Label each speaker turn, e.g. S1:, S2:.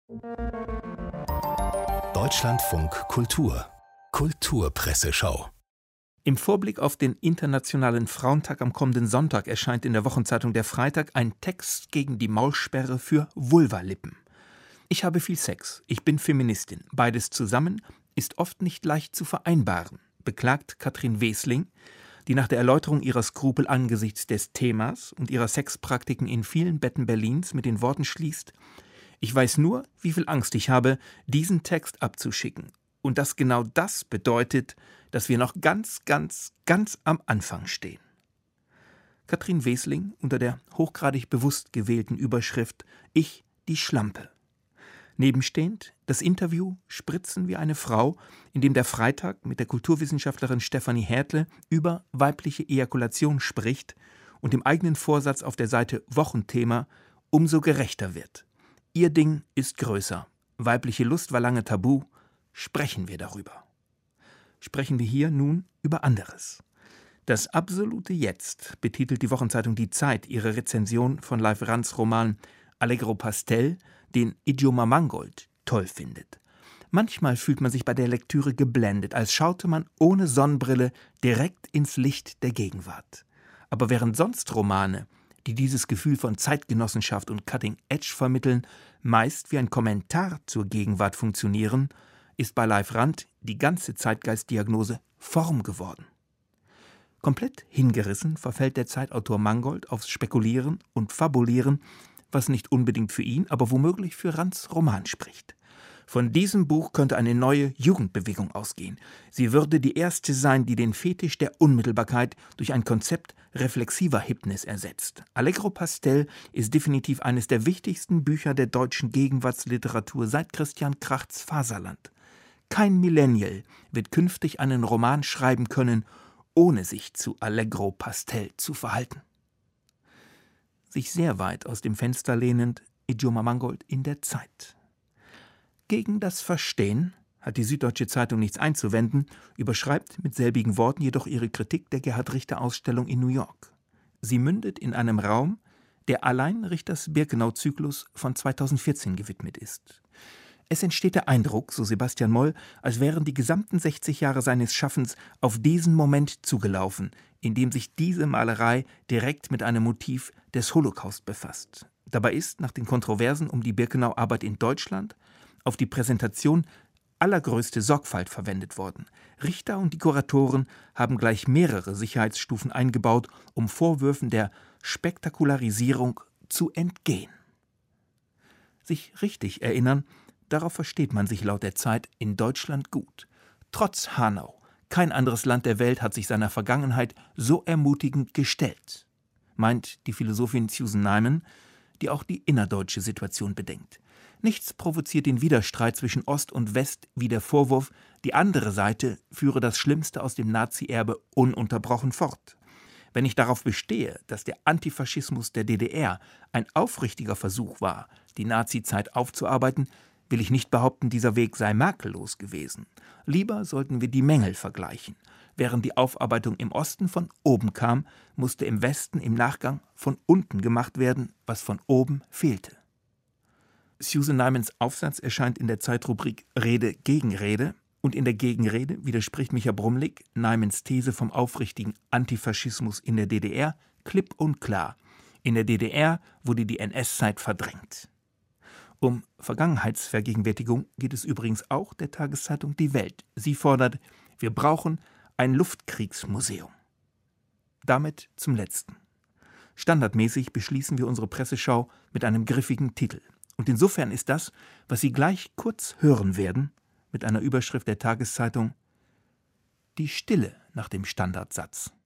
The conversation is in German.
S1: Deutschlandfunk Kultur Kulturpresseschau.
S2: Im Vorblick auf den Internationalen Frauentag am kommenden Sonntag erscheint in der Wochenzeitung Der Freitag ein Text gegen die Maulsperre für Vulvalippen. Ich habe viel Sex, ich bin Feministin. Beides zusammen ist oft nicht leicht zu vereinbaren, beklagt Katrin Wesling, die nach der Erläuterung ihrer Skrupel angesichts des Themas und ihrer Sexpraktiken in vielen Betten Berlins mit den Worten schließt: Ich weiß nur, wie viel Angst ich habe, diesen Text abzuschicken. Und dass genau das bedeutet, dass wir noch ganz am Anfang stehen. Katrin Wesling unter der hochgradig bewusst gewählten Überschrift »Ich, die Schlampe«. Nebenstehend das Interview »Spritzen wie eine Frau«, in dem der Freitag mit der Kulturwissenschaftlerin Stefanie Härtle über weibliche Ejakulation spricht und dem eigenen Vorsatz auf der Seite Wochenthema umso gerechter wird. Ihr Ding ist größer. Weibliche Lust war lange tabu. Sprechen wir darüber. Sprechen wir hier nun über anderes. Das absolute Jetzt betitelt die Wochenzeitung Die Zeit ihre Rezension von Leif Rans Roman Allegro Pastel, den Ijeoma Mangold toll findet. Manchmal fühlt man sich bei der Lektüre geblendet, als schaute man ohne Sonnenbrille direkt ins Licht der Gegenwart. Aber während sonst Romane, die dieses Gefühl von Zeitgenossenschaft und Cutting Edge vermitteln, meist wie ein Kommentar zur Gegenwart funktionieren, ist bei Leif Rand die ganze Zeitgeistdiagnose Form geworden. Komplett hingerissen verfällt der Zeitautor Mangold aufs Spekulieren und Fabulieren, was nicht unbedingt für ihn, aber womöglich für Rands Roman spricht. Von diesem Buch könnte eine neue Jugendbewegung ausgehen. Sie würde die erste sein, die den Fetisch der Unmittelbarkeit durch ein Konzept reflexiver Hipnis ersetzt. Allegro Pastel ist definitiv eines der wichtigsten Bücher der deutschen Gegenwartsliteratur seit Christian Krachts Faserland. Kein Millennial wird künftig einen Roman schreiben können, ohne sich zu Allegro Pastel zu verhalten. Sich sehr weit aus dem Fenster lehnend, Ijeoma Mangold in der Zeit. Gegen das Verstehen hat die Süddeutsche Zeitung nichts einzuwenden, überschreibt mit selbigen Worten jedoch ihre Kritik der Gerhard-Richter-Ausstellung in New York. Sie mündet in einem Raum, der allein Richters Birkenau-Zyklus von 2014 gewidmet ist. Es entsteht der Eindruck, so Sebastian Moll, als wären die gesamten 60 Jahre seines Schaffens auf diesen Moment zugelaufen, in dem sich diese Malerei direkt mit einem Motiv des Holocaust befasst. Dabei ist, nach den Kontroversen um die Birkenau-Arbeit in Deutschland, auf die Präsentation allergrößte Sorgfalt verwendet worden. Richter und die Kuratoren haben gleich mehrere Sicherheitsstufen eingebaut, um Vorwürfen der Spektakularisierung zu entgehen. Sich richtig erinnern, darauf versteht man sich laut der Zeit in Deutschland gut. Trotz Hanau, kein anderes Land der Welt hat sich seiner Vergangenheit so ermutigend gestellt, meint die Philosophin Susan Neiman, die auch die innerdeutsche Situation bedenkt. Nichts provoziert den Widerstreit zwischen Ost und West wie der Vorwurf, die andere Seite führe das Schlimmste aus dem Nazi-Erbe ununterbrochen fort. Wenn ich darauf bestehe, dass der Antifaschismus der DDR ein aufrichtiger Versuch war, die Nazizeit aufzuarbeiten, will ich nicht behaupten, dieser Weg sei makellos gewesen. Lieber sollten wir die Mängel vergleichen. Während die Aufarbeitung im Osten von oben kam, musste im Westen im Nachgang von unten gemacht werden, was von oben fehlte. Susan Neimans Aufsatz erscheint in der Zeitrubrik Rede gegen Rede und in der Gegenrede widerspricht Micha Brumlik Neimans These vom aufrichtigen Antifaschismus in der DDR klipp und klar. In der DDR wurde die NS-Zeit verdrängt. Um Vergangenheitsvergegenwärtigung geht es übrigens auch der Tageszeitung Die Welt. Sie fordert, wir brauchen ein Luftkriegsmuseum. Damit zum Letzten. Standardmäßig beschließen wir unsere Presseschau mit einem griffigen Titel. Und insofern ist das, was Sie gleich kurz hören werden, mit einer Überschrift der Tageszeitung, die Stille nach dem Standardsatz.